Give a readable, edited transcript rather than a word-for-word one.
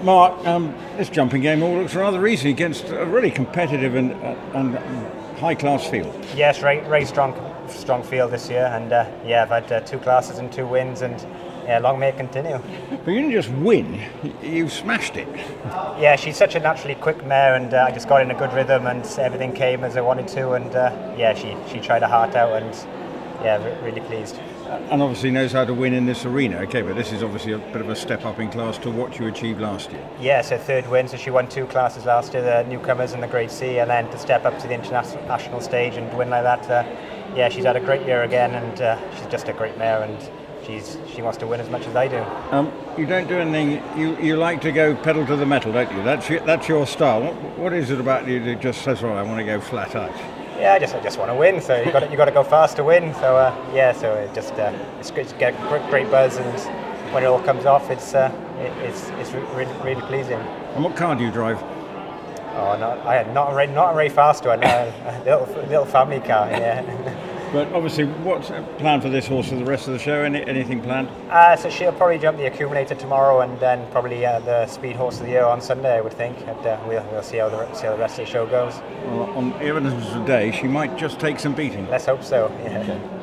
Mark, this jumping game all looks rather easy against a really competitive and high-class field. Yes, very strong field this year, and I've had 2 classes and 2 wins, and long may it continue. But you didn't just win, you smashed it. Yeah, she's such a naturally quick mare, and I just got in a good rhythm, and everything came as I wanted to, and she tried her heart out, and really pleased. And obviously knows how to win in this arena. Okay, but this is obviously a bit of a step up in class to what you achieved last year. Yeah, so 3rd win, so she won 2 classes last year, the newcomers and the Grade C, and then to step up to the international stage and win like that. She's had a great year again, and she's just a great mare, and she wants to win as much as I do. You don't do anything. You like to go pedal to the metal, don't you? That's your style. What is it about you that just says, "Well, I want to go flat out"? Yeah, I just want to win. So you got to go fast to win. So so it's good to get great buzz, and when it all comes off, it's really pleasing. And what car do you drive? Oh, not a very fast one. A little family car. Yeah. But obviously, what's planned for this horse for the rest of the show? Anything planned? So she'll probably jump the accumulator tomorrow, and then probably the Speed Horse of the Year on Sunday, I would think. And we'll see how the rest of the show goes. Well, on evidence today, she might just take some beating. Let's hope so. Yeah.